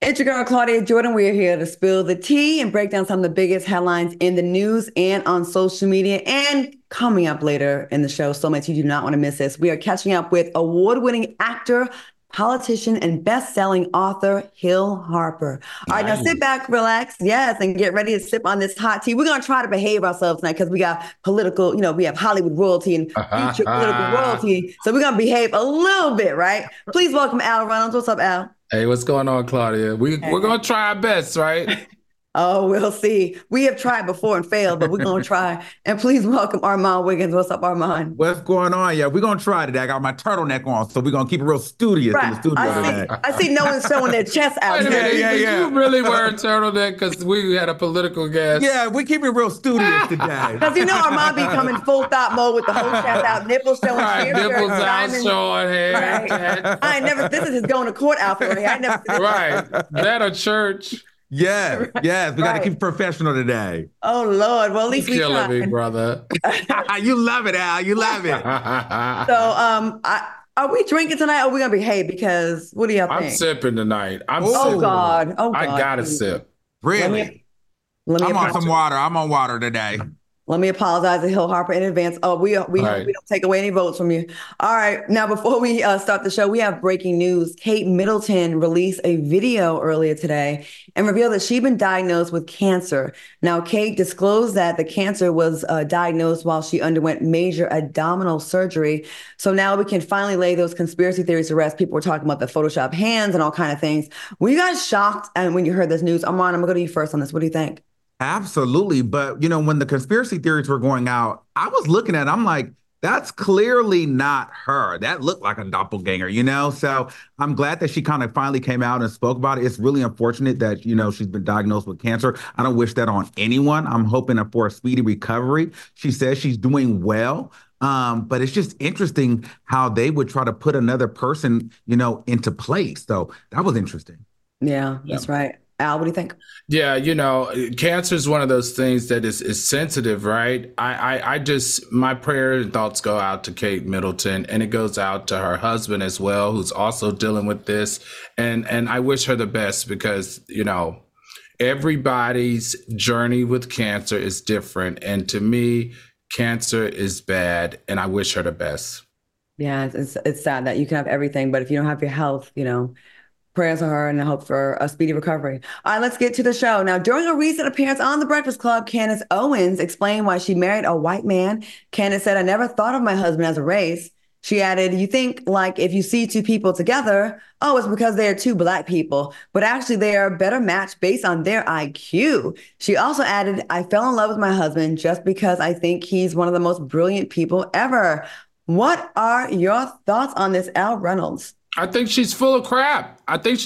It's your girl, Claudia Jordan. We're here to spill the tea and break down some of the biggest headlines in the news and on social media. And coming up later in the show, so much you do not want to miss this. We are catching up with award-winning actor, politician, and best-selling author Hill Harper. All right, now sit back, relax, yes, and get ready to sip on this hot tea. We're going to try to behave ourselves tonight because we got political, we have Hollywood royalty and future political royalty. So we're going to behave a little bit, right? Please welcome Al Reynolds. What's up, Al? Hey, what's going on, Claudia? We're gonna try our best, right? Oh, we'll see. We have tried before and failed, but we're going to try. And please welcome Armand Wiggins. What's up, Armand? What's going on? Yeah, we're going to try today. I got my turtleneck on, so we're going to keep it real studious in the studio today. I see no one's showing their chest out. Wait a minute, you really wear a turtleneck because we had a political guest? Yeah, we keep it real studious today. Because Armand be coming full thought mode with the whole chest out, nipples showing. Right, nipples out, showing hair. Right. I ain't never, this is his going to court outfit right here. I never Right, that a church. Yes, yes, we got to keep professional today. Oh Lord, well at least we killing me, brother. You love it, Al. You love it. So, are we drinking tonight? Or are we gonna behave? Because what do y'all think? I'm sipping tonight. Oh God! I gotta sip. Really? I'm on some water. I'm on water today. Let me apologize to Hill Harper in advance. Oh, we don't take away any votes from you. All right. Now, before we start the show, we have breaking news. Kate Middleton released a video earlier today and revealed that she'd been diagnosed with cancer. Now, Kate disclosed that the cancer was diagnosed while she underwent major abdominal surgery. So now we can finally lay those conspiracy theories to rest. People were talking about the Photoshop hands and all kind of things. Were you guys shocked when you heard this news? Armand, I'm going to go to you first on this. What do you think? Absolutely. But, when the conspiracy theories were going out, I was looking at it, I'm like, that's clearly not her. That looked like a doppelganger, So I'm glad that she kind of finally came out and spoke about it. It's really unfortunate that, she's been diagnosed with cancer. I don't wish that on anyone. I'm hoping for a speedy recovery. She says she's doing well. But it's just interesting how they would try to put another person, into place. So that was interesting. Yeah, that's right. Al, what do you think? Yeah, cancer is one of those things that is sensitive, right? I just, my prayer and thoughts go out to Kate Middleton, and it goes out to her husband as well, who's also dealing with this. And I wish her the best because, everybody's journey with cancer is different. And to me, cancer is bad, and I wish her the best. Yeah, it's sad that you can have everything, but if you don't have your health, prayers for her and I hope for a speedy recovery. All right, let's get to the show. Now, during a recent appearance on The Breakfast Club, Candace Owens explained why she married a white man. Candace said, "I never thought of my husband as a race." She added, "You think like if you see two people together, oh, it's because they are two Black people, but actually they are a better match based on their IQ." She also added, "I fell in love with my husband just because I think he's one of the most brilliant people ever." What are your thoughts on this, Al Reynolds? I think she's full of crap.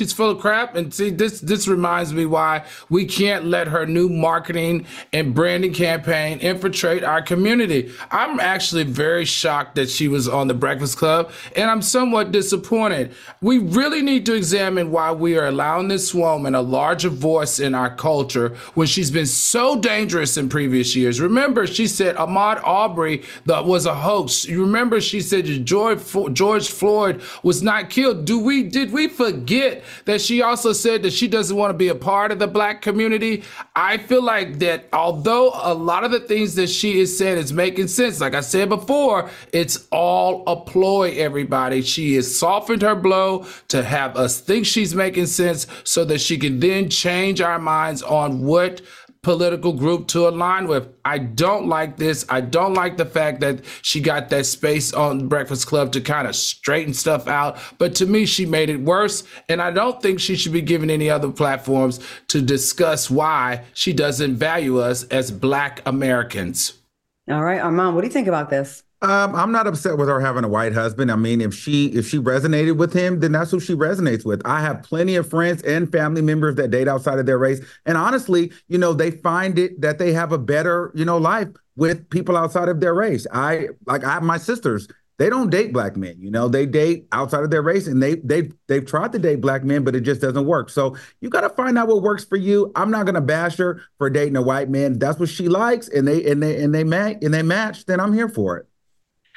And see, this reminds me why we can't let her new marketing and branding campaign infiltrate our community. I'm actually very shocked that she was on The Breakfast Club, and I'm somewhat disappointed. We really need to examine why we are allowing this woman a larger voice in our culture when she's been so dangerous in previous years. Remember, she said Ahmaud Arbery was a hoax. You remember she said George Floyd was not killed. Did we forget that she also said that she doesn't want to be a part of the Black community? I feel like that although a lot of the things that she is saying is making sense, like I said before, it's all a ploy, everybody. She has softened her blow to have us think she's making sense so that she can then change our minds on what political group to align with. I don't like this. I don't like the fact that she got that space on Breakfast Club to kind of straighten stuff out. But to me, she made it worse. And I don't think she should be given any other platforms to discuss why she doesn't value us as Black Americans. All right, Armand, what do you think about this? I'm not upset with her having a white husband. I mean, if she resonated with him, then that's who she resonates with. I have plenty of friends and family members that date outside of their race. And honestly, they find it that they have a better, life with people outside of their race. I have my sisters. They don't date Black men, they date outside of their race, and they've tried to date Black men, but it just doesn't work. So you got to find out what works for you. I'm not going to bash her for dating a white man. If that's what she likes and they match, then I'm here for it.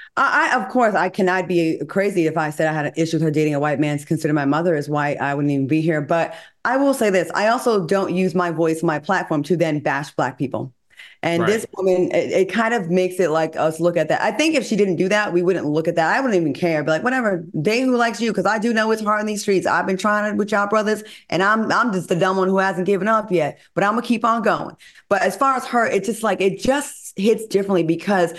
Of course, I cannot be crazy if I said I had an issue with her dating a white man. Consider my mother is white. I wouldn't even be here. But I will say this. I also don't use my voice, my platform to then bash Black people. And Right. this woman, it kind of makes it like us look at that. I think if she didn't do that, we wouldn't look at that. I wouldn't even care. I'd be like, whatever, date who likes you. Because I do know it's hard in these streets. I've been trying it with y'all brothers, and I'm just the dumb one who hasn't given up yet. But I'm gonna keep on going. But as far as her, it's just like it just hits differently because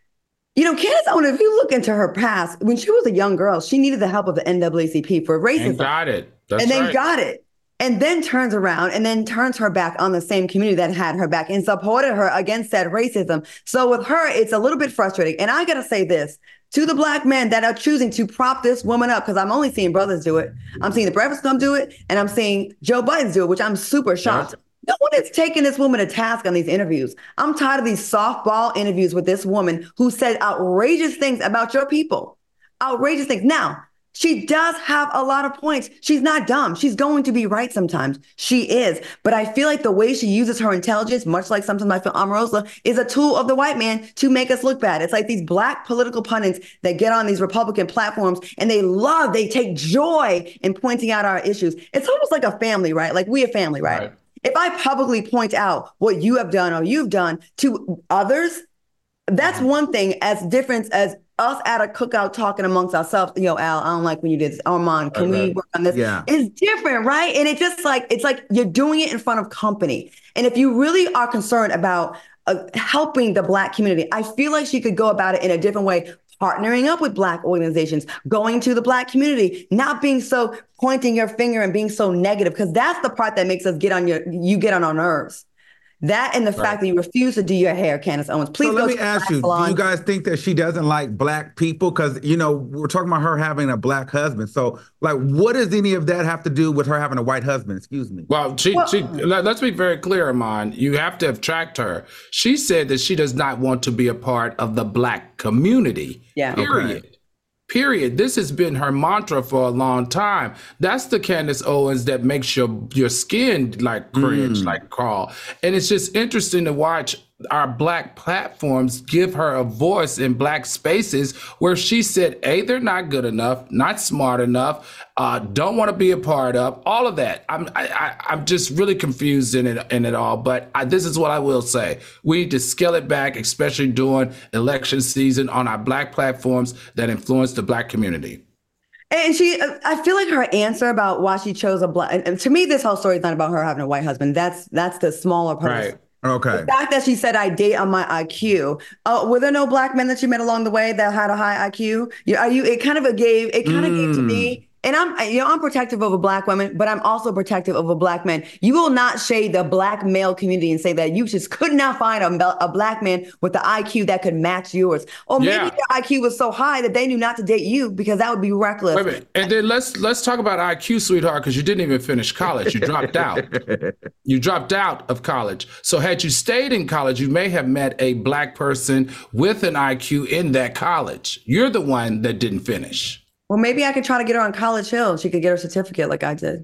Candace Owens, if you look into her past, when she was a young girl, she needed the help of the NAACP for racism. And got it. That's and then right. got it. And then turns around and then turns her back on the same community that had her back and supported her against that racism. So with her, it's a little bit frustrating. And I got to say this to the Black men that are choosing to prop this woman up, because I'm only seeing brothers do it. I'm seeing the Breakfast Club do it, and I'm seeing Joe Budden do it, which I'm super shocked. Yeah. No one is taking this woman to task on these interviews. I'm tired of these softball interviews with this woman who said outrageous things about your people. Outrageous things. Now, she does have a lot of points. She's not dumb. She's going to be right sometimes. She is. But I feel like the way she uses her intelligence, much like sometimes I feel Omarosa, is a tool of the white man to make us look bad. It's like these Black political pundits that get on these Republican platforms and they take joy in pointing out our issues. It's almost like a family, right? Like we a family, right? If I publicly point out what you have done or you've done to others, that's one thing as different as us at a cookout talking amongst ourselves. Al, I don't like when you did this. Armand, can we work on this? Yeah. It's different, right? And it's like you're doing it in front of company. And if you really are concerned about helping the Black community, I feel like she could go about it in a different way, partnering up with Black organizations, going to the Black community, not being so pointing your finger and being so negative, because that's the part that makes us get on our nerves. That and the fact that you refuse to do your hair, Candace Owens. Please. So let me ask you, do you guys think that she doesn't like Black people? Because, we're talking about her having a Black husband. So, what does any of that have to do with her having a white husband? Excuse me. Well, let's be very clear, Amon. You have to have tracked her. She said that she does not want to be a part of the Black community. Yeah. Period. Okay. Period. This has been her mantra for a long time. That's the Candace Owens that makes your skin like cringe, like crawl. And it's just interesting to watch our Black platforms give her a voice in Black spaces where she said, A, they're not good enough, not smart enough, don't want to be a part of, all of that. I'm just really confused in it all. But this is what I will say. We need to scale it back, especially during election season on our Black platforms that influence the Black community. And I feel like her answer about why she chose a Black, and to me, this whole story is not about her having a white husband. That's the smaller part. Right. Okay. The fact that she said I date on my IQ. Were there no Black men that you met along the way that had a high IQ? It kind of gave to me. And I'm protective of a Black woman, but I'm also protective of a Black man. You will not shade the Black male community and say that you just could not find a Black man with the IQ that could match yours. Or maybe their IQ was so high that they knew not to date you because that would be reckless. Wait a minute. And then let's talk about IQ, sweetheart, because you didn't even finish college. You dropped out. You dropped out of college. So had you stayed in college, you may have met a Black person with an IQ in that college. You're the one that didn't finish. Well, maybe I could try to get her on College Hill and she could get her certificate like I did.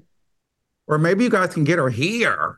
Or maybe you guys can get her here.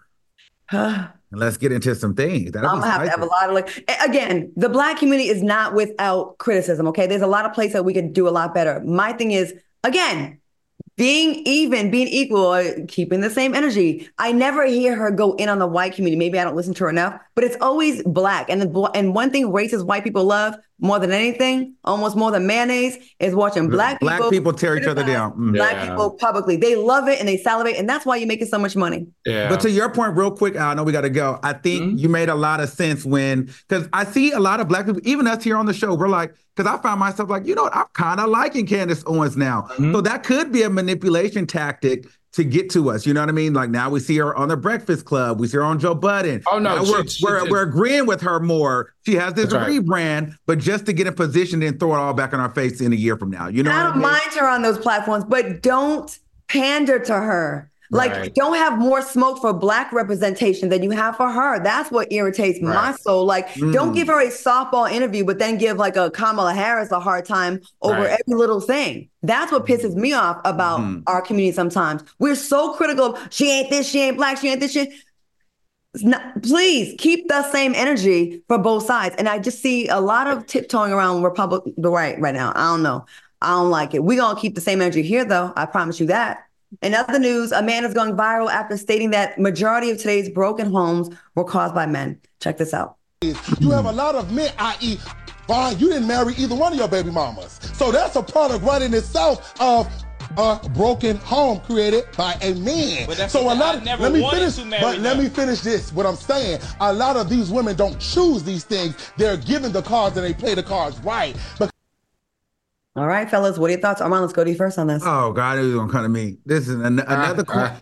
And let's get into some things. I'm gonna have to have a lot of again, the Black community is not without criticism. Okay. There's a lot of places that we could do a lot better. My thing is, again, being equal, keeping the same energy. I never hear her go in on the white community. Maybe I don't listen to her enough, but it's always Black. And one thing racist white people love more than anything, almost more than mayonnaise, is watching Black people tear each other down. Black people publicly. They love it and they salivate, and that's why you're making so much money. Yeah. But to your point, real quick, I know we got to go. I think you made a lot of sense because I see a lot of Black people, even us here on the show, we're like, because I found myself like, I'm kind of liking Candace Owens now. So that could be a manipulation tactic to get to us. You know what I mean? Like now we see her on the Breakfast Club. We see her on Joe Budden. Oh, no. We're agreeing with her more. She has this rebrand, but just to get in position and throw it all back in our face in a year from now. You know, I don't mind her on those platforms, but don't pander to her. Like, don't have more smoke for Black representation than you have for her. That's what irritates my soul. Like, don't give her a softball interview, but then give like a Kamala Harris a hard time over every little thing. That's what pisses me off about our community sometimes. We're so critical of, she ain't this, she ain't Black, she ain't this, she ain't. Please keep the same energy for both sides. And I just see a lot of tiptoeing around the right now. I don't know. I don't like it. We're going to keep the same energy here, though. I promise you that. In other news, a man is going viral after stating that majority of today's broken homes were caused by men. Check this out. You have a lot of men, i.e., Vaughn, you didn't marry either one of your baby mamas. So that's a product right in itself of a broken home created by a man. So a lot of, let me finish this. What I'm saying, a lot of these women don't choose these things. They're given the cards and they play the cards right. But all right, fellas, what are your thoughts? Armand, let's go to you first on this. Oh, God, it was going to come to me. This is another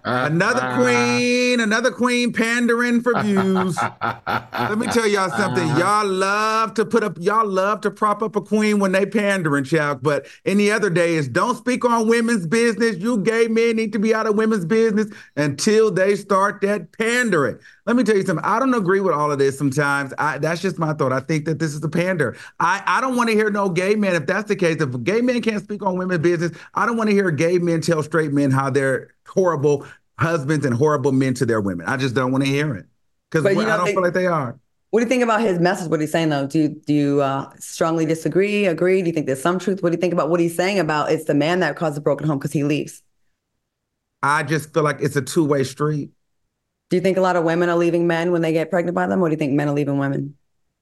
queen pandering for views. Let me tell y'all something. Y'all love to prop up a queen when they pandering, child. But any other day is don't speak on women's business. You gay men need to be out of women's business until they start that pandering. Let me tell you something. I don't agree with all of this sometimes. That's just my thought. I think that this is a pander. I don't want to hear no gay men. If that's the case, if gay men can't speak on women's business, I don't want to hear gay men tell straight men how they're horrible husbands and horrible men to their women. I just don't want to hear it because I don't feel like they are. What do you think about his message? What he's saying, though? Do you strongly disagree, agree? Do you think there's some truth? What do you think about what he's saying about it's the man that caused the broken home because he leaves? I just feel like it's a two-way street. Do you think a lot of women are leaving men when they get pregnant by them, or do you think men are leaving women?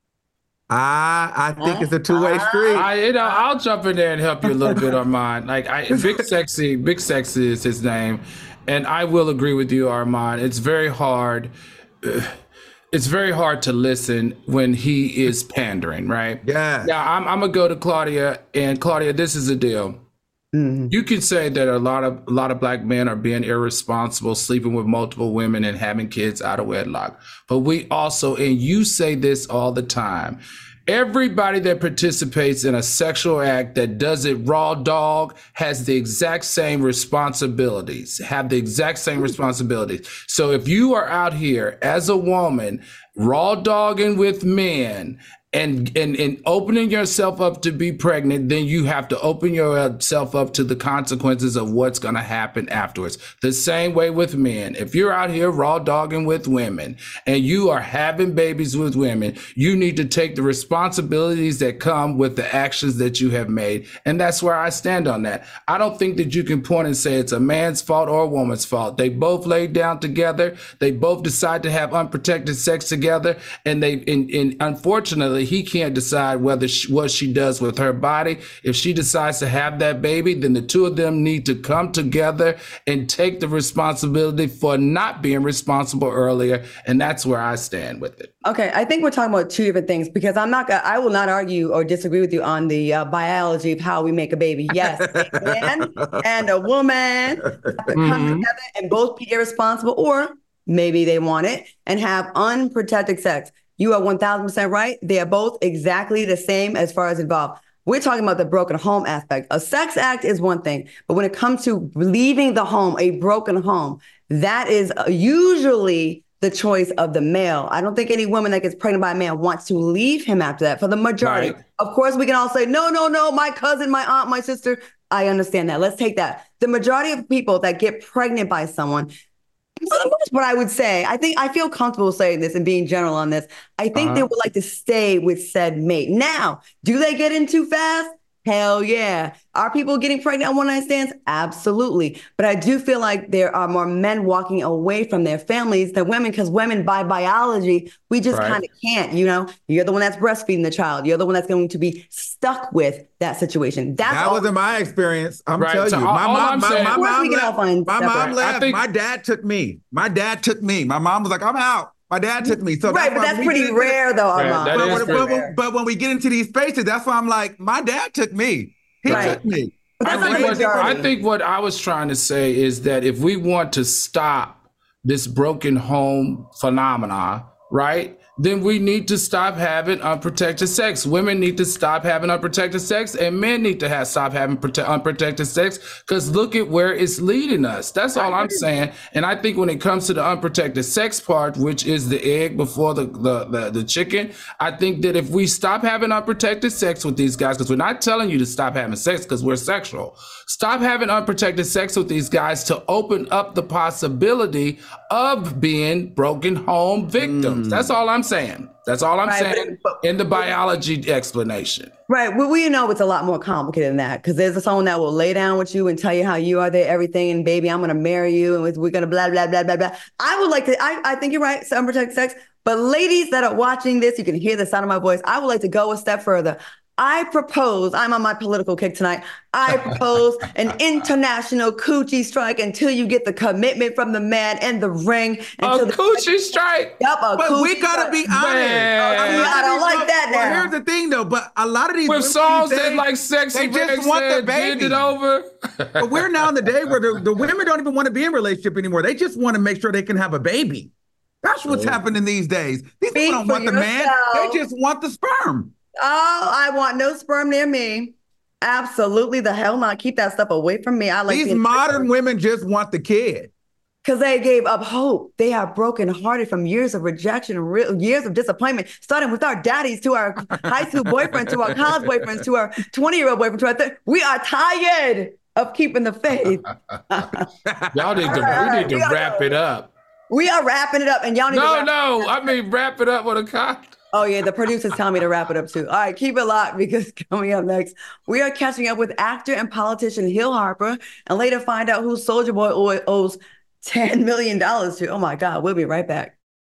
I think it's a two-way street. I'll jump in there and help you a little bit, Armand. Big Sexy is his name, and I will agree with you, Armand. It's very hard. It's very hard to listen when he is pandering, right? Yeah. Now I'm gonna go to Claudia, and Claudia, this is the deal. Mm-hmm. You can say that a lot of black men are being irresponsible, sleeping with multiple women and having kids out of wedlock. But we also, and you say this all the time, everybody that participates in a sexual act that does it raw dog has the exact same responsibilities, So if you are out here as a woman raw dogging with men, and opening yourself up to be pregnant, then you have to open yourself up to the consequences of what's going to happen afterwards. The same way with men. If you're out here raw dogging with women and you are having babies with women, you need to take the responsibilities that come with the actions that you have made. And that's where I stand on that. I don't think that you can point and say it's a man's fault or a woman's fault. They both laid down together. They both decide to have unprotected sex together. And unfortunately, he can't decide what she does with her body. If she decides to have that baby, then the two of them need to come together and take the responsibility for not being responsible earlier. And that's where I stand with it. Okay, I think we're talking about two different things because I will not argue or disagree with you on the biology of how we make a baby. Yes, a man and a woman have to come together and both be irresponsible, or maybe they want it and have unprotected sex. You are 1,000% right. They are both exactly the same as far as involved. We're talking about the broken home aspect. A sex act is one thing, but when it comes to leaving the home, a broken home, that is usually the choice of the male. I don't think any woman that gets pregnant by a man wants to leave him after that for the majority. Right. Of course, we can all say, no, my cousin, my aunt, my sister. I understand that. Let's take that. The majority of people that get pregnant by someone, for the most part, I would say, I feel comfortable saying this and being general on this. I think they would like to stay with said mate. Now, do they get in too fast? Hell yeah. Are people getting pregnant on one-night stands? Absolutely. But I do feel like there are more men walking away from their families than women, because women, by biology, we just kind of can't, You're the one that's breastfeeding the child. You're the one that's going to be stuck with that situation. That wasn't my experience. I'm telling you. My mom left. My dad took me. My mom was like, I'm out. My dad took me. So but that's pretty rare, though, Armand. But when we get into these spaces, that's why I'm like, my dad took me. He took me. I think what I was trying to say is that if we want to stop this broken home phenomena, right, then we need to stop having unprotected sex. Women need to stop having unprotected sex, and men need to stop having unprotected sex, because look at where it's leading us. That's all I'm saying. And I think when it comes to the unprotected sex part, which is the egg before the chicken, I think that if we stop having unprotected sex with these guys, because we're not telling you to stop having sex because we're sexual, stop having unprotected sex with these guys to open up the possibility of being broken home victims. That's all I'm saying. That's all I'm saying in the biology explanation. Right. Well, we know it's a lot more complicated than that, because there's someone that will lay down with you and tell you how you are their everything, and baby, I'm going to marry you, and we're going to blah, blah, blah, blah, blah. I would like to, I think you're right, unprotected sex. But ladies that are watching this, you can hear the sound of my voice. I would like to go a step further. I propose, I'm on my political kick tonight, I propose an international coochie strike until you get the commitment from the man and the ring. A coochie strike? Yep, but we gotta be honest. I don't like that now. Well, here's the thing though, but a lot of these with songs that like Sexy they just want the baby. It over. But we're now in the day where the women don't even want to be in a relationship anymore. They just want to make sure they can have a baby. That's what's happening these days. These people don't want the man. They just want the sperm. Oh, I want no sperm near me. Absolutely the hell not. Keep that stuff away from me. I like these modern women just want the kid. Because they gave up hope. They are brokenhearted from years of rejection and years of disappointment, starting with our daddies to our high school boyfriends, to our college boyfriends, to our 20-year-old boyfriends, to our we are tired of keeping the faith. Y'all need we need to wrap it up. We are wrapping it up, and y'all need to I mean wrap it up with a cock. Oh, yeah, the producers tell me to wrap it up, too. All right, keep it locked, because coming up next, we are catching up with actor and politician Hill Harper, and later find out who Soulja Boy owes $10 million to. Oh, my God. We'll be right back.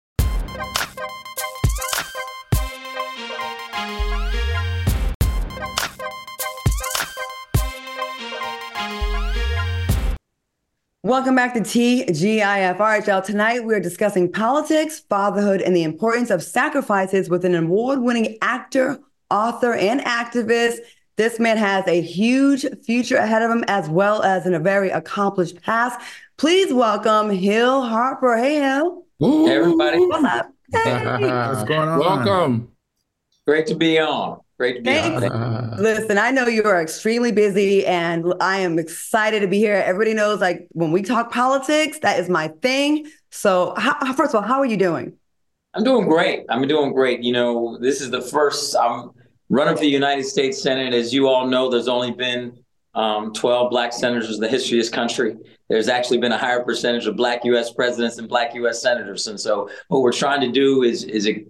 Welcome back to TGIF. All right, y'all. Tonight we are discussing politics, fatherhood, and the importance of sacrifices with an award-winning actor, author, and activist. This man has a huge future ahead of him, as well as in a very accomplished past. Please welcome Hill Harper. Hey, Hill. Hey, everybody. What's up? Hey. What's going on? Welcome. Great to be on. Great to be on. Listen, I know you are extremely busy, and I am excited to be here. Everybody knows, like, when we talk politics, that is my thing. So, first of all, how are you doing? I'm doing great. You know, this is the first, I'm running for the United States Senate. As you all know, there's only been 12 Black senators in the history of this country. There's actually been a higher percentage of Black U.S. presidents than Black U.S. senators. And so what we're trying to do is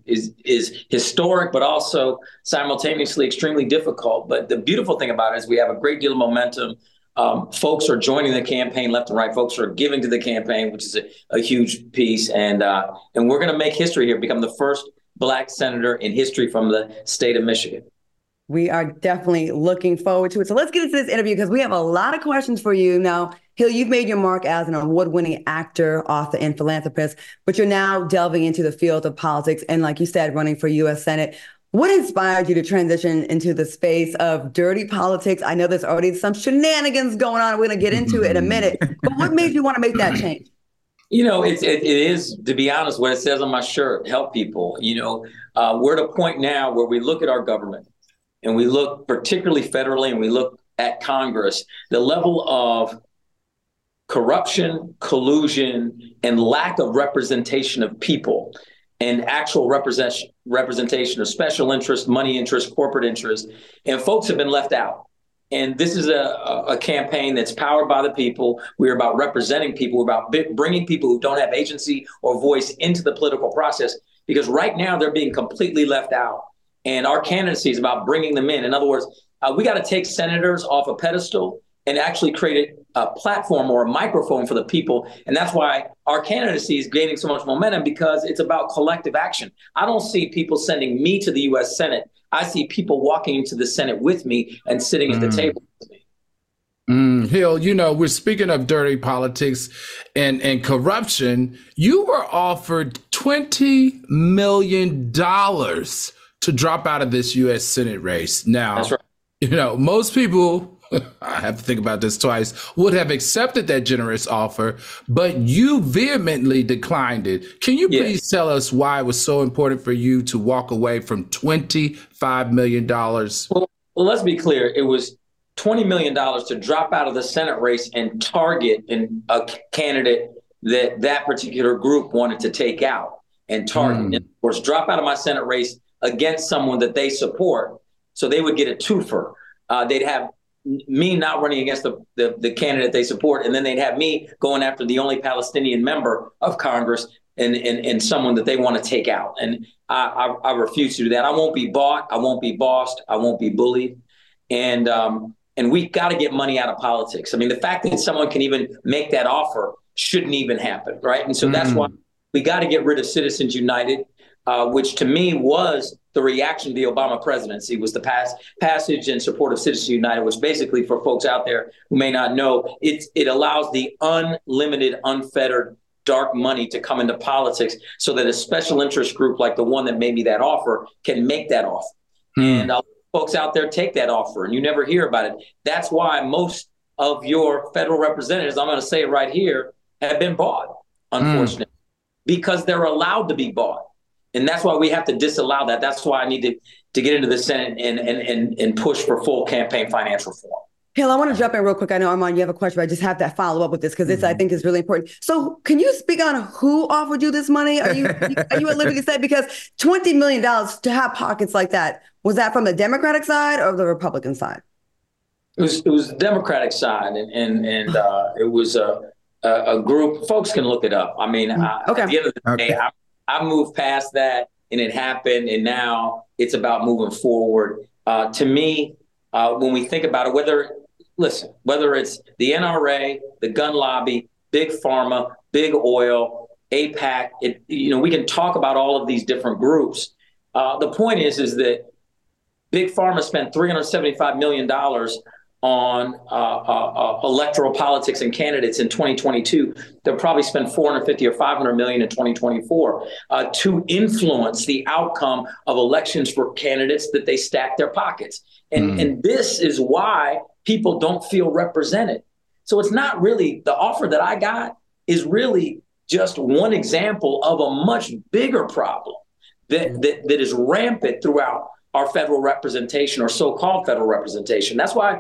historic, but also simultaneously extremely difficult. But the beautiful thing about it is we have a great deal of momentum. Folks are joining the campaign left and right. Folks are giving to the campaign, which is a huge piece. And we're going to make history here, become the first Black senator in history from the state of Michigan. We are definitely looking forward to it. So let's get into this interview, because we have a lot of questions for you. Now, Hill, you've made your mark as an award-winning actor, author, and philanthropist, but you're now delving into the field of politics and, like you said, running for U.S. Senate. What inspired you to transition into the space of dirty politics? I know there's already some shenanigans going on. We're going to get into it in a minute. But what made you want to make that change? You know, it is, to be honest, what it says on my shirt, help people. You know, we're at a point now where we look at our government, and we look particularly federally, and we look at Congress, the level of corruption, collusion, and lack of representation of people and actual representation of special interest, money interest, corporate interest, and folks have been left out. And this is a campaign that's powered by the people. We're about representing people. We're about bringing people who don't have agency or voice into the political process, because right now they're being completely left out. And our candidacy is about bringing them in. In other words, we got to take senators off a pedestal and actually create a platform or a microphone for the people. And that's why our candidacy is gaining so much momentum, because it's about collective action. I don't see people sending me to the U.S. Senate. I see people walking into the Senate with me and sitting at the table with me. Hill, you know, we're speaking of dirty politics and corruption. You were offered $20 million to drop out of this U.S. Senate race. Now, that's right. You know, most people I have to think about this twice, would have accepted that generous offer, but you vehemently declined it. Can you please tell us why it was so important for you to walk away from $25 million? Well, let's be clear. It was $20 million to drop out of the Senate race and target a candidate that particular group wanted to take out and target. And of course, drop out of my Senate race against someone that they support. So they would get a twofer. They'd have me not running against the candidate they support, and then they'd have me going after the only Palestinian member of Congress and someone that they want to take out. And I refuse to do that. I won't be bought. I won't be bossed. I won't be bullied. And we got to get money out of politics. I mean, the fact that someone can even make that offer shouldn't even happen, right? And so that's why we got to get rid of Citizens United, which to me was the reaction to the Obama presidency, was the passage in support of Citizens United, which basically, for folks out there who may not know, it allows the unlimited, unfettered dark money to come into politics so that a special interest group like the one that made me that offer can make that offer. And folks out there take that offer and you never hear about it. That's why most of your federal representatives, I'm going to say it right here, have been bought, unfortunately, because they're allowed to be bought. And that's why we have to disallow that. That's why I need to get into the Senate and push for full campaign finance reform. Hill, I want to jump in real quick. I know, Armand, you have a question, but I just have to follow up with this because this, I think, is really important. So can you speak on who offered you this money? Are you at liberty to say? Because $20 million to have pockets like that, was that from the Democratic side or the Republican side? It was the Democratic side, and it was a group. Folks can look it up. I mean, at the end of the day, I moved past that, and it happened, and now it's about moving forward. To me, when we think about it, whether it's the NRA, the gun lobby, big pharma, big oil, AIPAC, we can talk about all of these different groups. The point is that big pharma spent $375 million on electoral politics and candidates in 2022. They'll probably spend $450 or $500 million in 2024 to influence the outcome of elections for candidates that they stack their pockets. And this is why people don't feel represented. So it's not really, the offer that I got is really just one example of a much bigger problem that is rampant throughout our federal representation or so-called federal representation. That's why,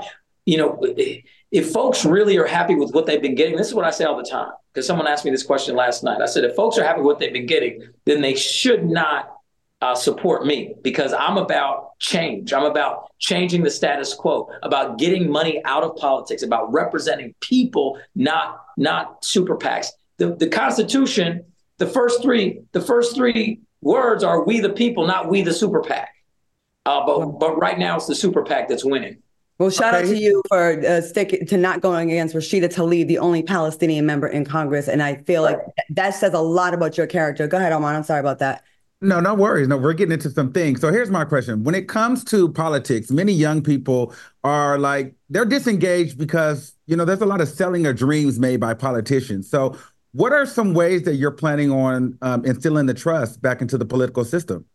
if folks really are happy with what they've been getting, this is what I say all the time, because someone asked me this question last night. I said, if folks are happy with what they've been getting, then they should not support me, because I'm about change. I'm about changing the status quo, about getting money out of politics, about representing people, not super PACs. The Constitution, the first three words are "we the people," not "we the super PAC." But right now it's the super PAC that's winning. Well, shout out to you for sticking to not going against Rashida Tlaib, the only Palestinian member in Congress. And I feel like that says a lot about your character. Go ahead, Armand. I'm sorry about that. No, no worries. No, we're getting into some things. So here's my question. When it comes to politics, many young people are they're disengaged because, there's a lot of selling of dreams made by politicians. So what are some ways that you're planning on instilling the trust back into the political system?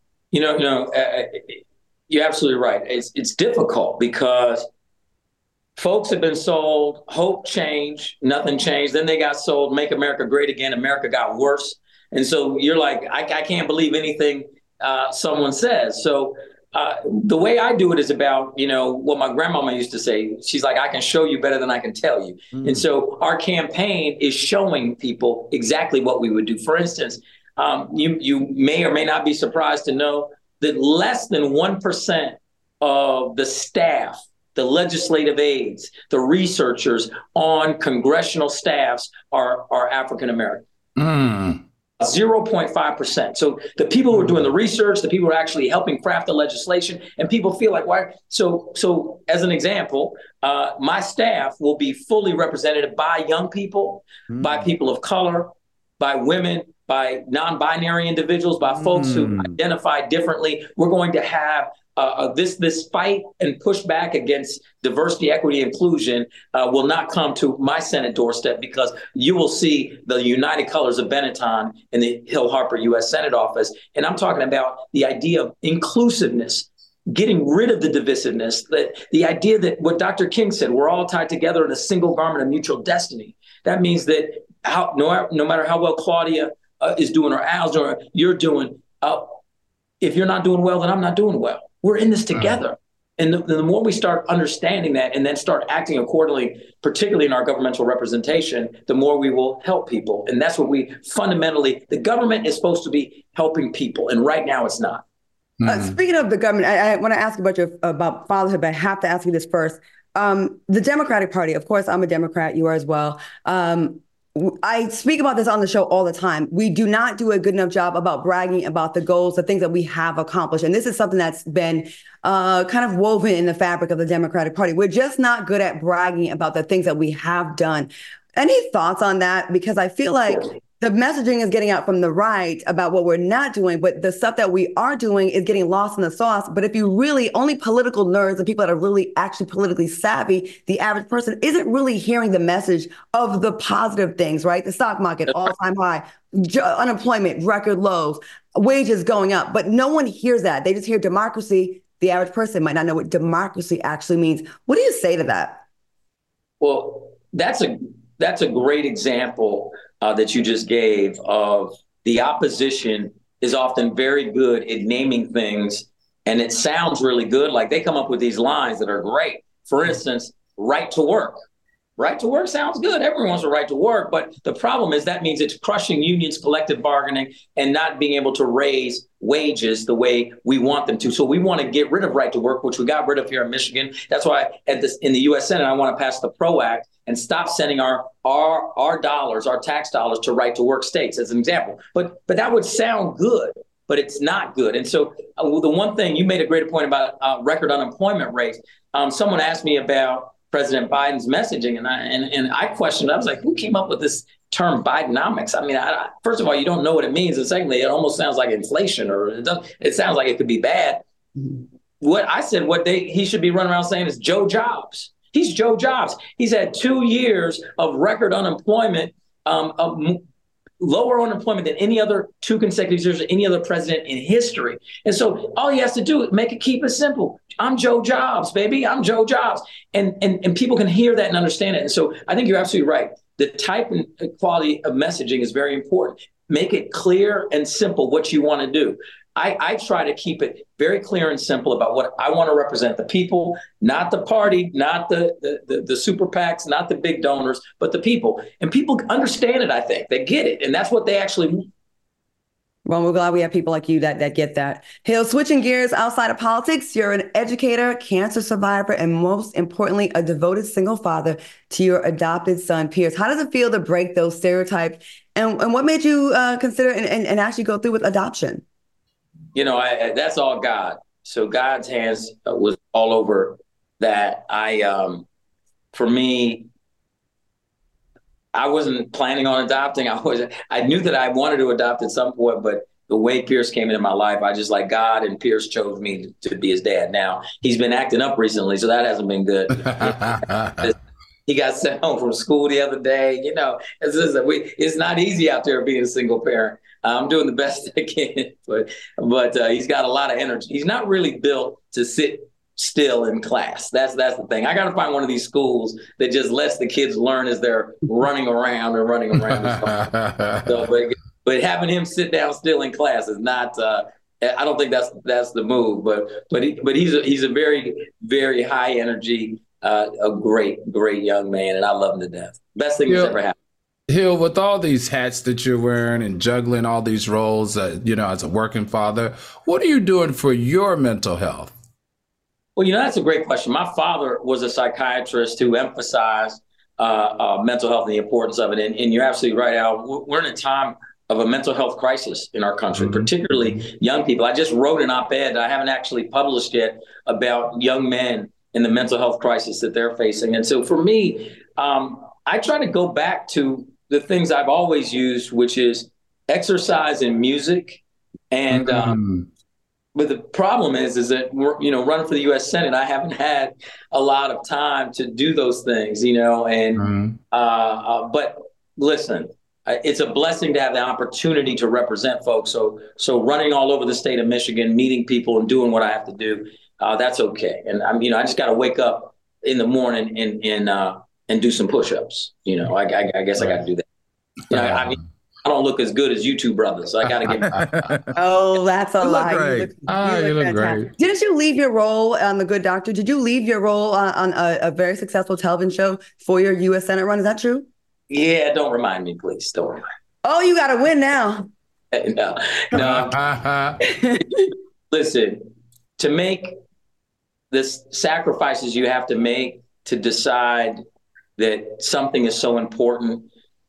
You're absolutely right. It's difficult because folks have been sold hope, change, nothing changed. Then they got sold Make America Great Again. America got worse. And so you're like, I can't believe anything someone says. So the way I do it is about, what my grandmama used to say. She's like, I can show you better than I can tell you. And so our campaign is showing people exactly what we would do. For instance, you may or may not be surprised to know that less than 1% of the staff, the legislative aides, the researchers on congressional staffs are African American. 0.5%. So the people who are doing the research, the people who are actually helping craft the legislation, and people feel like, why? So as an example, my staff will be fully represented by young people, by people of color, by women, by non-binary individuals, by folks who identify differently. We're going to have this fight and push back against diversity, equity, inclusion will not come to my Senate doorstep, because you will see the united colors of Benetton in the Hill Harper U.S. Senate office. And I'm talking about the idea of inclusiveness, getting rid of the divisiveness, the idea that what Dr. King said, we're all tied together in a single garment of mutual destiny. That means that no matter how well Claudia is doing or Al's doing, or you're doing, if you're not doing well, then I'm not doing well. We're in this together. And the more we start understanding that and then start acting accordingly, particularly in our governmental representation, the more we will help people. And that's what we fundamentally, the government is supposed to be helping people. And right now it's not. Speaking of the government, I want to ask you about fatherhood, but I have to ask you this first. The Democratic Party, of course, I'm a Democrat, you are as well. I speak about this on the show all the time. We do not do a good enough job about bragging about the goals, the things that we have accomplished. And this is something that's been kind of woven in the fabric of the Democratic Party. We're just not good at bragging about the things that we have done. Any thoughts on that? Because I feel like the messaging is getting out from the right about what we're not doing, but the stuff that we are doing is getting lost in the sauce. But if you really, only political nerds and people that are really actually politically savvy, the average person isn't really hearing the message of the positive things, right? The stock market, all-time high, unemployment, record lows, wages going up. But no one hears that. They just hear democracy. The average person might not know what democracy actually means. What do you say to that? Well, that's a great example that you just gave of the opposition is often very good at naming things, and it sounds really good. Like they come up with these lines that are great. For instance, right to work. Right to work sounds good. Everyone wants a right to work. But the problem is that means it's crushing unions, collective bargaining, and not being able to raise wages the way we want them to. So we want to get rid of right to work, which we got rin of here in Michigan. That's why in the U.S. Senate, I want to pass the PRO Act and stop sending our dollars, our tax dollars to right to work states as an example. But that would sound good, but it's not good. And so the one thing you made a great point about record unemployment rates. Someone asked me about President Biden's messaging, and I questioned. I was like, who came up with this term Bidenomics? I mean, first of all, you don't know what it means, and secondly, it almost sounds like inflation, or it sounds like it could be bad. What I said, he should be running around saying is Joe Jobs. He's Joe Jobs. He's had 2 years of record unemployment, lower unemployment than any other 2 consecutive years of any other president in history. And so all he has to do is keep it simple. I'm Joe Jobs, baby. I'm Joe Jobs. And people can hear that and understand it. And so I think you're absolutely right. The type and quality of messaging is very important. Make it clear and simple what you want to do. I try to keep it very clear and simple about what I want to represent the people, not the party, not the super PACs, not the big donors, but the people. And people understand it, I think. They get it. And that's what they actually want. Well, we're glad we have people like you that get that. Hill, switching gears outside of politics, you're an educator, cancer survivor, and most importantly, a devoted single father to your adopted son, Pierce. How does it feel to break those stereotypes? And what made you consider and actually go through with adoption? You know, that's all God. So God's hands was all over that. For me, I wasn't planning on adopting. I knew that I wanted to adopt at some point, but the way Pierce came into my life, I just like God, and Pierce chose me to be his dad. Now he's been acting up recently, so that hasn't been good. He got sent home from school the other day. You know, it's not easy out there being a single parent. I'm doing the best I can, but he's got a lot of energy. He's not really built to sit still in class. That's the thing. I got to find one of these schools that just lets the kids learn as they're running around. But having him sit down still in class is not. I don't think that's the move. But he's a very, very high energy, a great young man, and I love him to death. Best thing that's ever happened. Hill, with all these hats that you're wearing and juggling all these roles, as a working father, what are you doing for your mental health? Well, that's a great question. My father was a psychiatrist who emphasized mental health and the importance of it. And you're absolutely right, Al. We're in a time of a mental health crisis in our country, particularly young people. I just wrote an op-ed that I haven't actually published yet about young men and the mental health crisis that they're facing. And so for me, I try to go back to the things I've always used, which is exercise and music. And but the problem is that running for the U.S. Senate, I haven't had a lot of time to do those things, and but listen, it's a blessing to have the opportunity to represent folks. So running all over the state of Michigan, meeting people and doing what I have to do that's okay. And I just got to wake up in the morning and do some push-ups. I guess I got to do that. I don't look as good as you two brothers. So I got to get. Oh, that's a lie. You look great. Didn't you leave your role on The Good Doctor? Did you leave your role on a very successful television show for your U.S. Senate run? Is that true? Yeah, don't remind me, please. Don't remind me. Oh, you got to win now. No. Listen, to make the sacrifices you have to make to decide that something is so important.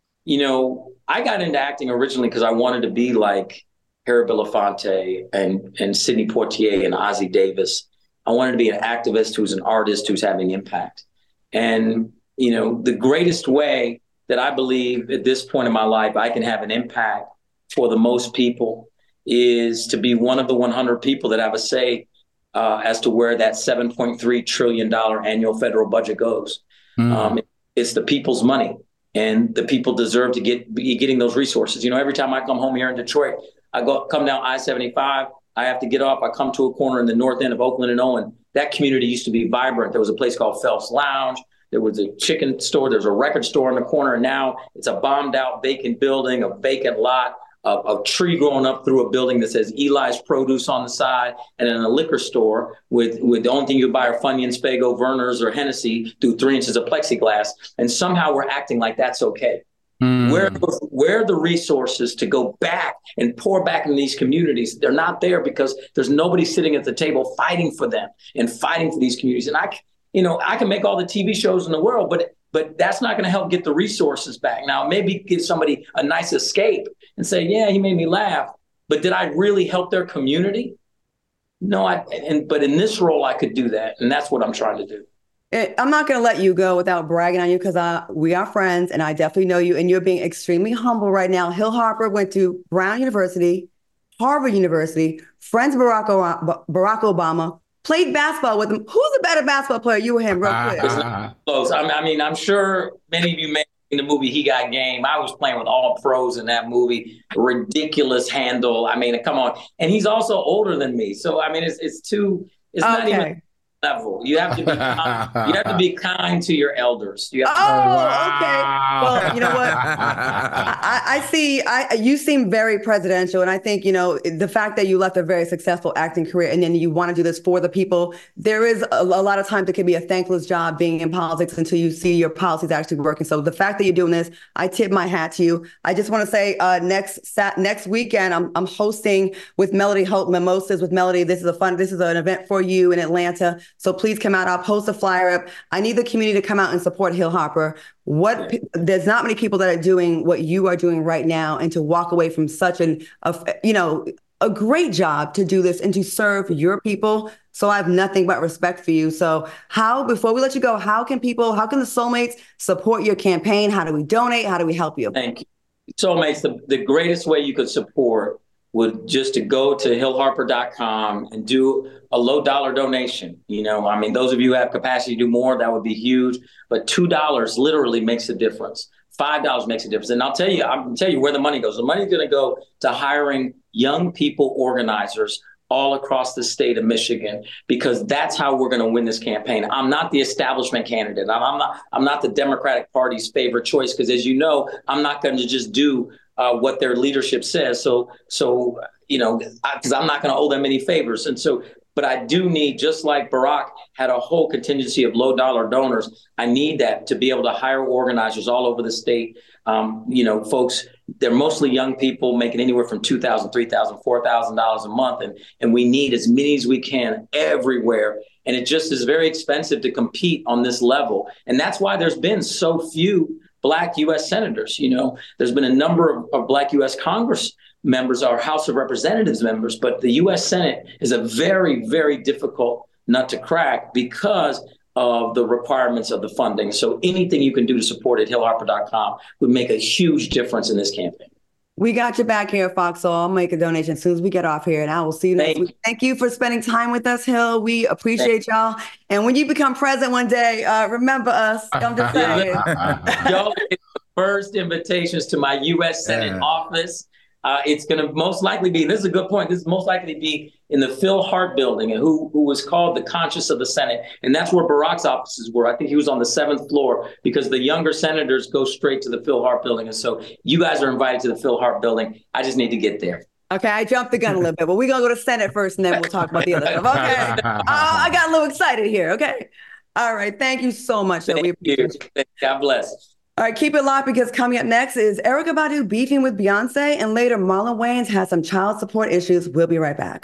I got into acting originally because I wanted to be like Harry Belafonte and Sidney Poitier and Ossie Davis. I wanted to be an activist who's an artist who's having impact. And, the greatest way that I believe at this point in my life I can have an impact for the most people is to be one of the 100 people that have a say as to where that $7.3 trillion annual federal budget goes. It's the people's money. And the people deserve to be getting those resources. Every time I come home here in Detroit, I come down I-75. I have to get off. I come to a corner in the north end of Oakland and Owen. That community used to be vibrant. There was a place called Phelps Lounge. There was a chicken store. There's a record store in the corner. And now it's a bombed out vacant building, a vacant lot, a tree growing up through a building that says Eli's Produce on the side, and then a liquor store with the only thing you buy are Funyuns, Faygo, Vernors, or Hennessy through 3 inches of plexiglass. And somehow we're acting like that's okay. Where are the resources to go back and pour back in these communities? They're not there because there's nobody sitting at the table fighting for them and fighting for these communities. And I can make all the TV shows in the world, but that's not going to help get the resources back. Now, maybe give somebody a nice escape and say, yeah, he made me laugh. But did I really help their community? No, but in this role, I could do that. And that's what I'm trying to do. I'm not going to let you go without bragging on you because we are friends and I definitely know you. And you're being extremely humble right now. Hill Harper went to Brown University, Harvard University, friends of Barack Obama, played basketball with him. Who's a better basketball player, you or him, real quick? It's not close. I'm sure many of you may in the movie He Got Game. I was playing with all pros in that movie. Ridiculous handle. Come on. And he's also older than me. So, it's not even level. You have to be kind to your elders. Okay. Well, you know what? I see. You seem very presidential, and I think the fact that you left a very successful acting career and then you want to do this for the people. There is a lot of times it can be a thankless job being in politics until you see your policies actually working. So the fact that you're doing this, I tip my hat to you. I just want to say next weekend I'm hosting with Melody Holt Mimosas with Melody. This is an event for you in Atlanta. So please come out. I'll post a flyer up. I need the community to come out and support Hill Harper. There's not many people that are doing what you are doing right now, and to walk away from such a great job to do this and to serve your people. So I have nothing but respect for you. So before we let you go, how can the Soulmates support your campaign? How do we donate? How do we help you? Thank you. Soulmates, the greatest way you could support would just to go to hillharper.com and do a low dollar donation. Those of you who have capacity to do more, that would be huge. But $2 literally makes a difference. $5 makes a difference. And I'm tell you where the money goes. The money's going to go to hiring young people organizers all across the state of Michigan, because that's how we're going to win this campaign. I'm not the establishment candidate. I'm not the Democratic Party's favorite choice, because as you know, I'm not going to just do what their leadership says. Because I'm not going to owe them any favors. But I do need, just like Barack had a whole contingency of low dollar donors, I need that to be able to hire organizers all over the state. Folks, they're mostly young people making anywhere from $2,000, $3,000, $4,000 a month. And we need as many as we can everywhere. And it just is very expensive to compete on this level. And that's why there's been so few Black U.S. senators. There's been a number of Black U.S. Congress members, our House of Representatives members, but the U.S. Senate is a very, very difficult nut to crack because of the requirements of the funding. So anything you can do to support at hillharper.com would make a huge difference in this campaign. We got you back here, Fox. So I'll make a donation as soon as we get off here, and I will see you next week. Thank you for spending time with us, Hill. We appreciate y'all. And when you become president one day, remember us. I'm just saying. Y'all get the first invitations to my U.S. Senate office. It's going to most likely be, and this is a good point, this is most likely to be in the Phil Hart building, who was called the conscience of the Senate. And that's where Barack's offices were. I think he was on the 7th floor because the younger senators go straight to the Phil Hart building. And so you guys are invited to the Phil Hart building. I just need to get there. Okay, I jumped the gun a little bit, but we're going to go to Senate first and then we'll talk about the other stuff. Okay. I got a little excited here. Okay. All right. Thank you so much. Thank you. God bless. All right, keep it locked because coming up next is Erykah Badu beefing with Beyonce, and later Marlon Wayans has some child support issues. We'll be right back.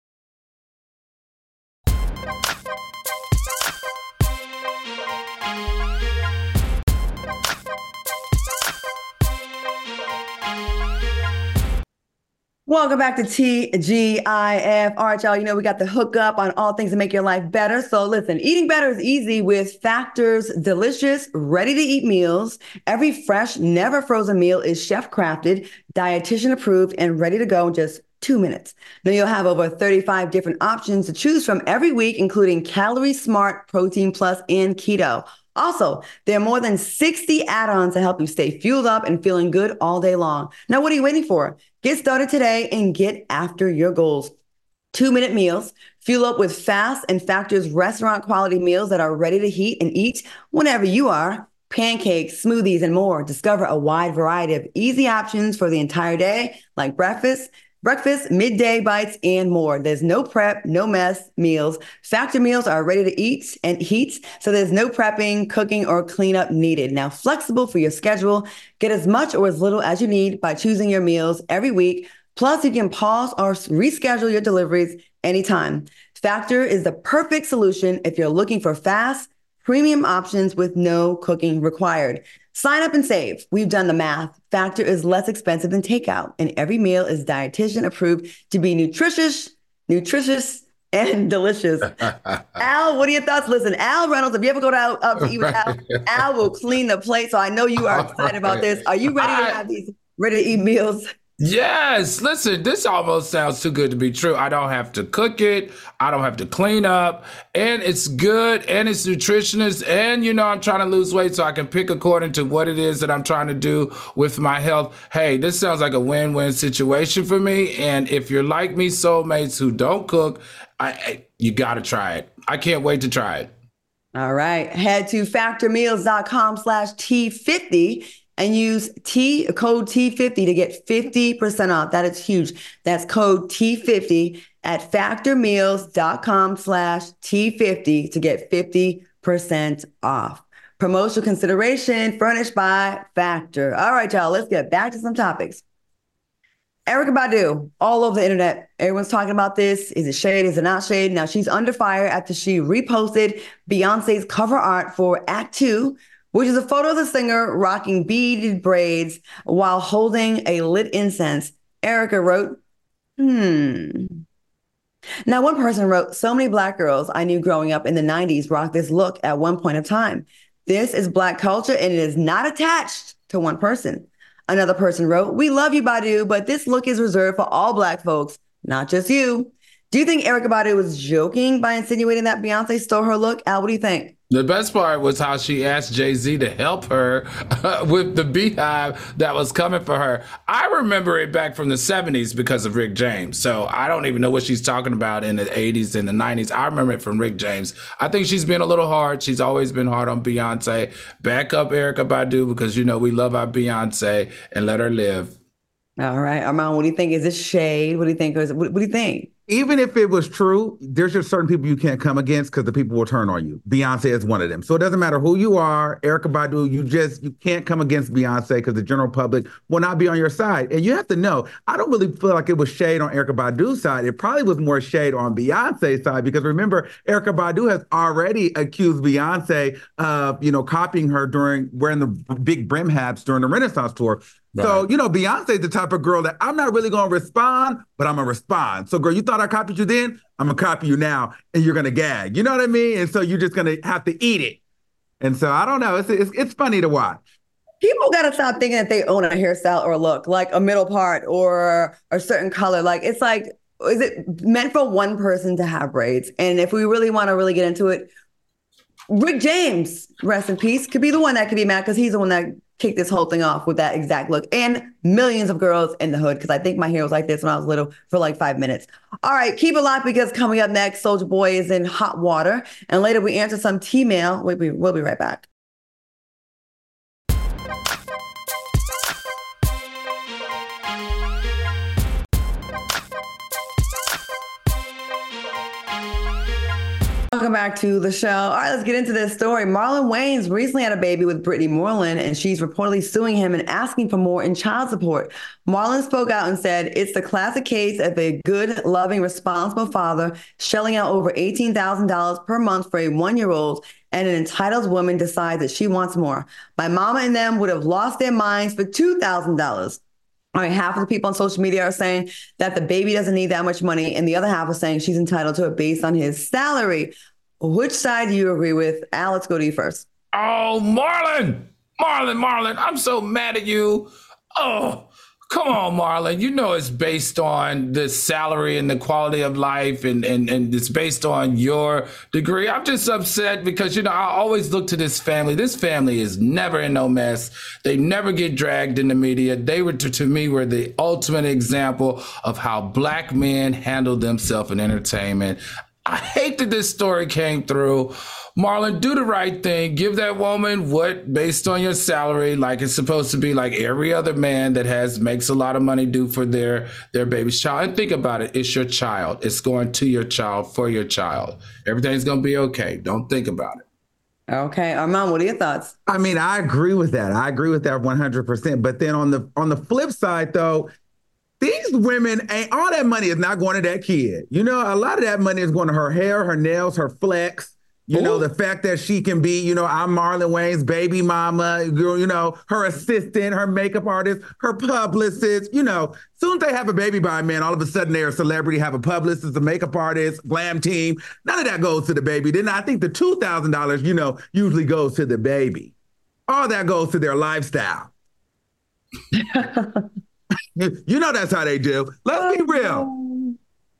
Welcome back to TGIF. All right, y'all, you know we got the hookup on all things to make your life better. So listen, eating better is easy with Factor's delicious, ready-to-eat meals. Every fresh, never frozen meal is chef-crafted, dietitian approved, and ready to go in just 2 minutes. Now you'll have over 35 different options to choose from every week, including Calorie Smart, Protein Plus, and Keto. Also, there are more than 60 add-ons to help you stay fueled up and feeling good all day long. Now, what are you waiting for? Get started today and get after your goals. 2-minute meals. Fuel up with fast and Factor's restaurant quality meals that are ready to heat and eat whenever you are. Pancakes, smoothies, and more. Discover a wide variety of easy options for the entire day, like breakfast, midday bites, and more. There's no prep, no mess meals. Factor meals are ready to eat and heat, so there's no prepping, cooking, or cleanup needed. Now, flexible for your schedule. Get as much or as little as you need by choosing your meals every week. Plus, you can pause or reschedule your deliveries anytime. Factor is the perfect solution if you're looking for fast, premium options with no cooking required. Sign up and save. We've done the math. Factor is less expensive than takeout, and every meal is dietitian approved to be nutritious, and delicious. Al, what are your thoughts? Listen, Al Reynolds, if you ever go out to eat with Al, Al will clean the plate. So I know you are excited about this. Are you ready to have these ready-to-eat meals? Yes. Listen, this almost sounds too good to be true. I don't have to cook it. I don't have to clean up. And it's good and it's nutritious. And, you know, I'm trying to lose weight so I can pick according to what it is that I'm trying to do with my health. Hey, this sounds like a win-win situation for me. And if you're like me, soulmates who don't cook, you got to try it. I can't wait to try it. All right. Head to factormeals.com/T50 and use code T50 to get 50% off. That is huge. That's code T50 at factormeals.com/T50 to get 50% off. Promotional consideration furnished by Factor. All right, y'all, let's get back to some topics. Erykah Badu, all over the internet. Everyone's talking about this. Is it shade? Is it not shade? Now she's under fire after she reposted Beyonce's cover art for Act 2, which is a photo of the singer rocking beaded braids while holding a lit incense. Erykah wrote, Now, one person wrote, so many Black girls I knew growing up in the 90s rocked this look at one point of time. This is Black culture and it is not attached to one person. Another person wrote, we love you, Badu, but this look is reserved for all Black folks, not just you. Do you think Erykah Badu was joking by insinuating that Beyonce stole her look? Al, what do you think? The best part was how she asked Jay-Z to help her with the beehive that was coming for her. I remember it back from the 70s because of Rick James. So I don't even know what she's talking about in the 80s and the 90s. I remember it from Rick James. I think she's been a little hard. She's always been hard on Beyonce. Back up Erykah Badu because, you know, we love our Beyonce and let her live. All right. Armand, what do you think? Is this shade? What do you think? What do you think? Even if it was true, there's just certain people you can't come against because the people will turn on you. Beyonce is one of them. So it doesn't matter who you are, Erykah Badu, you can't come against Beyonce because the general public will not be on your side. And you have to know, I don't really feel like it was shade on Erykah Badu's side. It probably was more shade on Beyonce's side because remember, Erykah Badu has already accused Beyonce of, copying her during wearing the big brim hats during the Renaissance tour. Right. So, Beyonce's the type of girl that I'm not really going to respond, but I'm going to respond. So, girl, you thought I copied you then? I'm going to copy you now, and you're going to gag. You know what I mean? And so you're just going to have to eat it. And so, I don't know. It's funny to watch. People got to stop thinking that they own a hairstyle or a look, like a middle part or a certain color. Like, it's like, is it meant for one person to have braids? And if we really want to really get into it, Rick James, rest in peace, could be the one that could be mad because he's the one that kicked this whole thing off with that exact look. And millions of girls in the hood, because I think my hair was like this when I was little for like 5 minutes. All right, keep it locked because coming up next, Soulja Boy is in hot water. And later we answer some T-mail. We'll be right back. Welcome back to the show. All right, let's get into this story. Marlon Wayans recently had a baby with Brittany Moreland, and she's reportedly suing him and asking for more in child support. Marlon spoke out and said, it's the classic case of a good, loving, responsible father shelling out over $18,000 per month for a 1-year-old, and an entitled woman decides that she wants more. My mama and them would have lost their minds for $2,000. All right, half of the people on social media are saying that the baby doesn't need that much money, and the other half are saying she's entitled to it based on his salary. Which side do you agree with? Al, let's go to you first. Oh, Marlon, I'm so mad at you. Oh, come on, Marlon. You know it's based on the salary and the quality of life, and it's based on your degree. I'm just upset because, I always look to this family. This family is never in no mess. They never get dragged in the media. They were, to me, were the ultimate example of how Black men handle themselves in entertainment. I hate that this story came through. Marlon, do the right thing. Give that woman what, based on your salary, like it's supposed to be like every other man that makes a lot of money do for their baby's child. And think about it. It's your child. It's going to your child, for your child. Everything's going to be okay. Don't think about it. Okay. Armand, what are your thoughts? I mean, I agree with that. 100%. But then on the flip side, though, these women all that money is not going to that kid. A lot of that money is going to her hair, her nails, her flex. The fact that she can be, I'm Marlon Wayans' baby mama, her assistant, her makeup artist, her publicist. Soon as they have a baby by a man, all of a sudden they're a celebrity, have a publicist, a makeup artist, glam team. None of that goes to the baby. Then I think the $2,000, usually goes to the baby. All that goes to their lifestyle. That's how they do. Let's be real.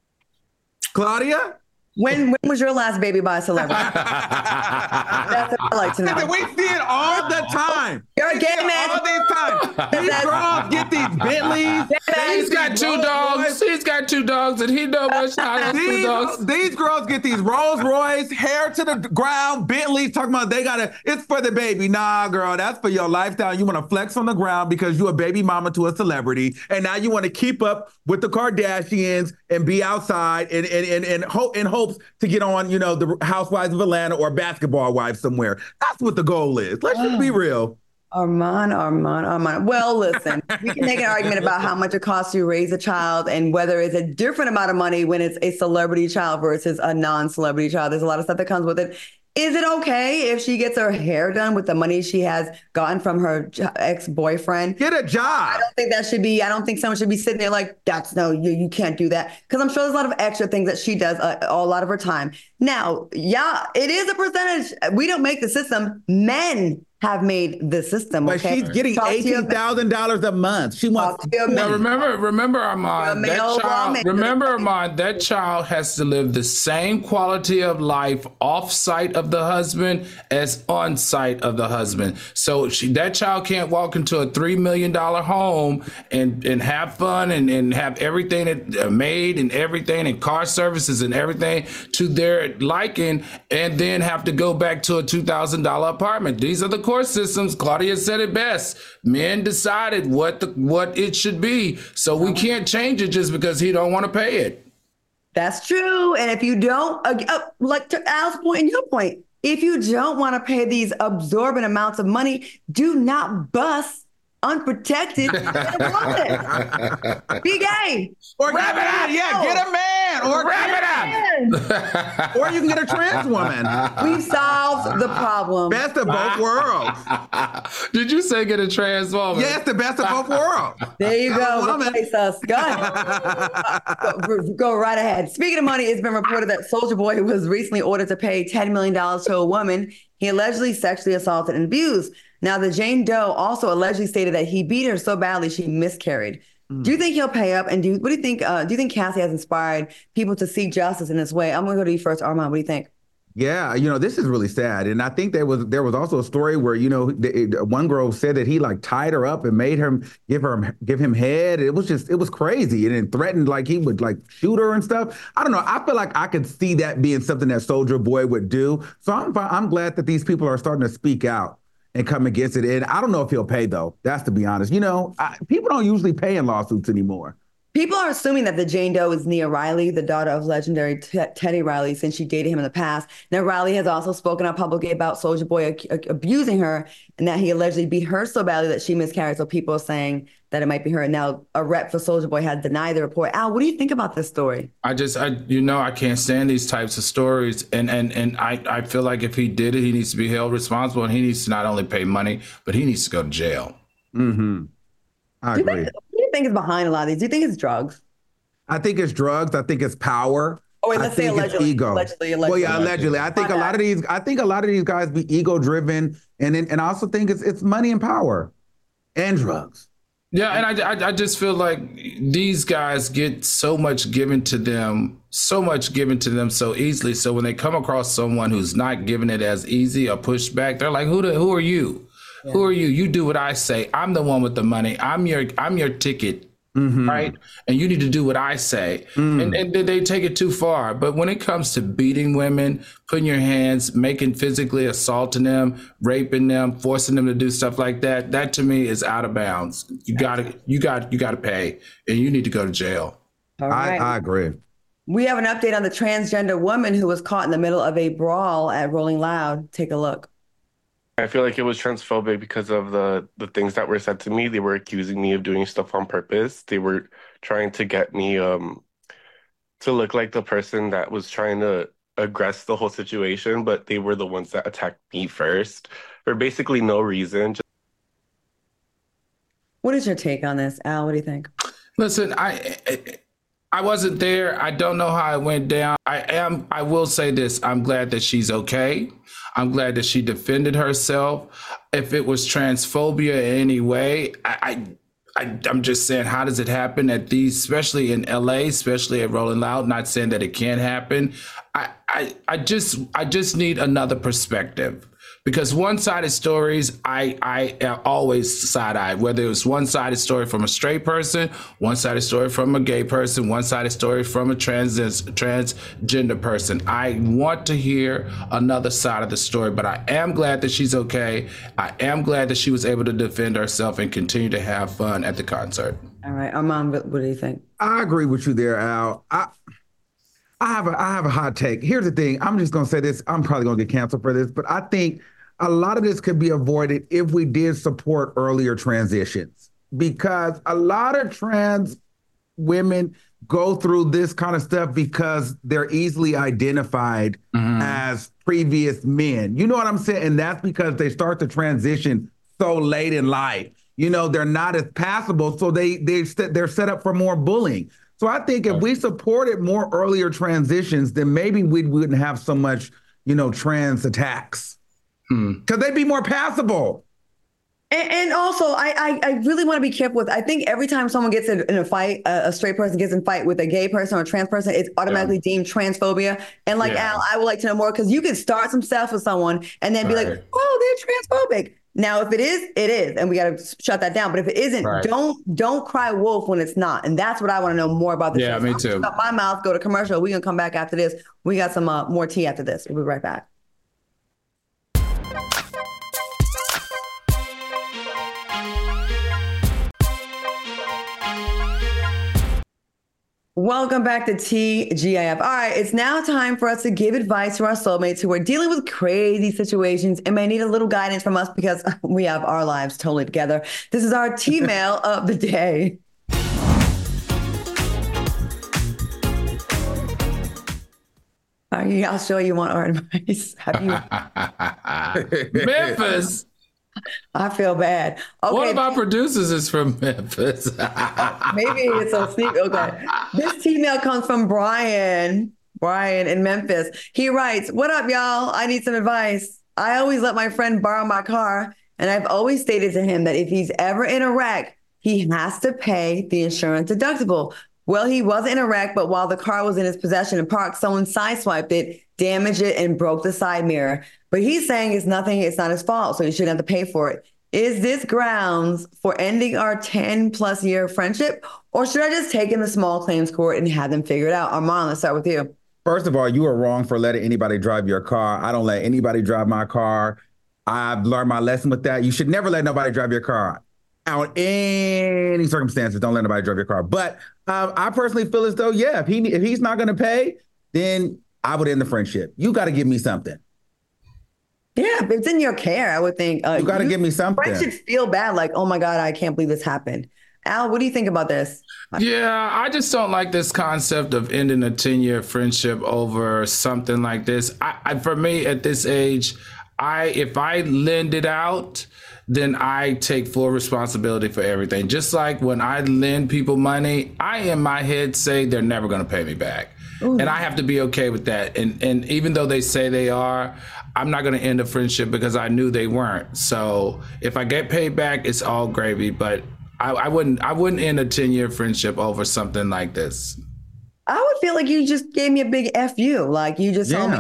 Claudia? When was your last baby by a celebrity? That's what I like to know. We see it all the time. You're a gay man. All the time. These girls get these Bentleys. He's got 2 dogs. He's got 2 dogs, and he knows much how to 2 dogs. These girls get these Rolls Royce, hair to the ground, Bentleys, talking about it's for the baby. Nah, girl, that's for your lifestyle. You want to flex on the ground because you're a baby mama to a celebrity, and now you want to keep up with the Kardashians and be outside and hopes to get on, the Housewives of Atlanta or Basketball Wives somewhere. That's what the goal is. Let's just be real. Armand. Well, listen, we can make an argument about how much it costs to raise a child and whether it's a different amount of money when it's a celebrity child versus a non-celebrity child. There's a lot of stuff that comes with it. Is it okay if she gets her hair done with the money she has gotten from her ex-boyfriend? Get a job. I don't think someone should be sitting there like, you can't do that. Because I'm sure there's a lot of extra things that she does a lot of her time. Now, yeah, it is a percentage. We don't make the system. Men have made the system. But she's getting $18,000 a month. She wants. Now remember, Armand. That child has to live the same quality of life off-site of the husband as on-site of the husband. So that child can't walk into a $3 million home and have fun and have everything made and everything and car services and everything to their liking, and then have to go back to a $2,000 apartment. These are the court systems. Claudia said it best. Men decided what it should be. So we can't change it just because he don't want to pay it. That's true. And if you don't, like to Al's point and your point, if you don't want to pay these absorbent amounts of money, do not bust unprotected. Be gay. Or wrap it up. Yeah, get a man. Or wrap it up. Or you can get a trans woman. We solved the problem. Best of both worlds. Did you say get a trans woman? Yes, the best of both worlds. There you go. Replace us. Go ahead. Go right ahead. Speaking of money, it's been reported that Soulja Boy was recently ordered to pay $10 million to a woman he allegedly sexually assaulted and abused. Now, the Jane Doe also allegedly stated that he beat her so badly she miscarried. Do you think he'll pay up? And what do you think? Do you think Cassie has inspired people to seek justice in this way? I'm going to go to you first, Armand. What do you think? Yeah, this is really sad, and I think there was also a story where one girl said that he like tied her up and made him give him head. It was crazy, and then threatened like he would like shoot her and stuff. I don't know. I feel like I could see that being something that Soulja Boy would do. So I'm glad that these people are starting to speak out and come against it. And I don't know if he'll pay though. That's to be honest. People don't usually pay in lawsuits anymore. People are assuming that the Jane Doe is Nia Riley, the daughter of legendary Teddy Riley, since she dated him in the past. Now, Riley has also spoken out publicly about Soulja Boy abusing her and that he allegedly beat her so badly that she miscarried. So people are saying that it might be her. Now, a rep for Soulja Boy had denied the report. Al, what do you think about this story? I can't stand these types of stories. And I feel like if he did it, he needs to be held responsible, and he needs to not only pay money, but he needs to go to jail. Mm-hmm. I agree. What do you think is behind a lot of these? Do you think it's drugs? I think it's drugs. I think it's power. Oh, wait, let's say allegedly. Ego. Allegedly. Well, yeah, allegedly. I think a lot of these guys be ego driven, and I also think it's money and power, and drugs. Yeah, and I just feel like these guys get so much given to them so easily. So when they come across someone who's not giving it as easy or pushed back, they're like, who are you? Yeah. Who are you? You do what I say. I'm the one with the money. I'm your ticket, right? And you need to do what I say. And they take it too far. But when it comes to beating women, putting your hands, physically assaulting them, raping them, forcing them to do stuff like that, that to me is out of bounds. You gotta pay, and you need to go to jail. All right. I agree. We have an update on the transgender woman who was caught in the middle of a brawl at Rolling Loud. Take a look. I feel like it was transphobic because of the things that were said to me. They were accusing me of doing stuff on purpose. They were trying to get me to look like the person that was trying to aggress the whole situation, but they were the ones that attacked me first for basically no reason. What is your take on this, Al? What do you think? Listen, I wasn't there. I don't know how it went down. I will say this. I'm glad that she's okay. I'm glad that she defended herself. If it was transphobia in any way, I'm just saying, how does it happen at these, especially in LA, especially at Rolling Loud? Not saying that it can't happen. I just need another perspective. Because one-sided stories, I always side-eye, whether it was one-sided story from a straight person, one-sided story from a gay person, one-sided story from a transgender person. I want to hear another side of the story, but I am glad that she's okay. I am glad that she was able to defend herself and continue to have fun at the concert. All right, Armand, what do you think? I agree with you there, Al. I have a hot take. Here's the thing. I'm just going to say this. I'm probably going to get canceled for this, but I think a lot of this could be avoided if we did support earlier transitions, because a lot of trans women go through this kind of stuff because they're easily identified as previous men. You know what I'm saying? And that's because they start to transition so late in life. They're not as passable, so they're set up for more bullying. So I think if we supported more earlier transitions, then maybe we wouldn't have so much, trans attacks. Because they'd be more passable. And also, I really want to be careful with, I think every time someone gets in a fight, a straight person gets in a fight with a gay person or a trans person, it's automatically deemed transphobia. And Al, I would like to know more, because you could start some stuff with someone and then be like, oh, they're transphobic. Now, if it is, it is. And we got to shut that down. But if it isn't, don't cry wolf when it's not. And that's what I want to know more about. Yeah, me too. Shut my mouth, go to commercial. We're going to come back after this. We got some more tea after this. We'll be right back. Welcome back to TGIF. All right, it's now time for us to give advice to our soulmates who are dealing with crazy situations and may need a little guidance from us because we have our lives totally together. This is our T-mail of the day. Are you all sure you want our advice? Have you? Memphis. I feel bad. Okay. One of our producers is from Memphis. Maybe it's a sneak. Okay. This email comes from Brian in Memphis. He writes, "What up, y'all? I need some advice. I always let my friend borrow my car, and I've always stated to him that if he's ever in a wreck, he has to pay the insurance deductible. Well, he wasn't in a wreck, but while the car was in his possession and parked, someone sideswiped it, damaged it, and broke the side mirror. But he's saying it's nothing, it's not his fault, so he shouldn't have to pay for it. Is this grounds for ending our 10+ year friendship? Or should I just take him to small claims court and have them figure it out? Armand, let's start with you. First of all, you are wrong for letting anybody drive your car. I don't let anybody drive my car. I've learned my lesson with that. You should never let nobody drive your car. Out any circumstances, don't let nobody drive your car. But I personally feel as though, yeah, if he's not going to pay, then I would end the friendship. You got to give me something. Yeah, if it's in your care, I would think. You got to give me something. Friendships feel bad, like, oh my God, I can't believe this happened. Al, what do you think about this? Yeah, I just don't like this concept of ending a 10-year friendship over something like this. For me, at this age, if I lend it out, then I take full responsibility for everything. Just like when I lend people money, I in my head say they're never going to pay me back. Ooh. And I have to be okay with that. And even though they say they are, I'm not going to end a friendship because I knew they weren't. So if I get paid back, it's all gravy. But I wouldn't end a 10-year friendship over something like this. I would feel like you just gave me a big F you. Like you just told me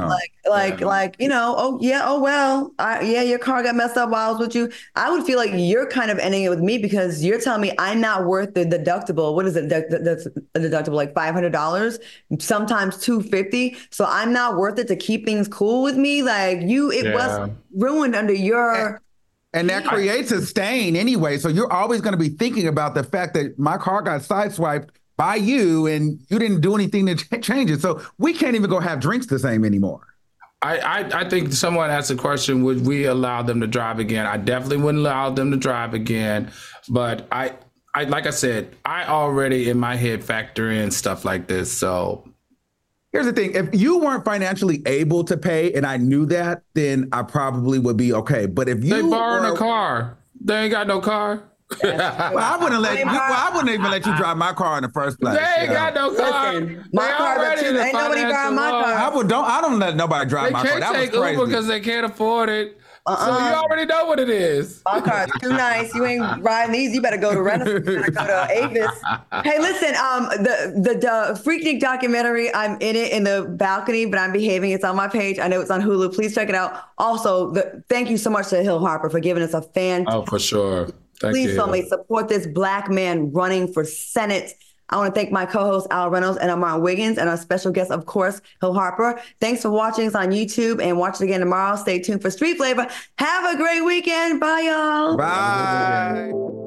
your car got messed up while I was with you. I would feel like you're kind of ending it with me because you're telling me I'm not worth the deductible. What is it? That's a deductible, like $500, sometimes $250. So I'm not worth it to keep things cool with me. Like it was ruined under your. And that creates a stain anyway. So you're always going to be thinking about the fact that my car got sideswiped by you and you didn't do anything to change it. So we can't even go have drinks the same anymore. I think someone asked a question, would we allow them to drive again? I definitely wouldn't allow them to drive again. But I like I said, I already in my head factor in stuff like this. So here's the thing. If you weren't financially able to pay and I knew that, then I probably would be okay. But if you borrowing a car, they ain't got no car. Well, I wouldn't even let you drive my car in the first place. They ain't got no car. Listen, my car, ain't nobody buying my car. I don't let nobody drive my car. They can't take Uber because they can't afford it. So you already know what it is. My car's too nice. You ain't riding these. You better go to Renaissance. You better go to Avis. Hey, listen, the Freaknik documentary, I'm in it in the balcony, but I'm behaving. It's on my page. I know it's on Hulu. Please check it out. Also, thank you so much to Hill Harper for giving us a fan. Oh, for sure. Please help me support this Black man running for Senate. I want to thank my co-host, Al Reynolds and Armand Wiggins, and our special guest, of course, Hill Harper. Thanks for watching us on YouTube, and watch it again tomorrow. Stay tuned for Street Flavor. Have a great weekend. Bye, y'all. Bye.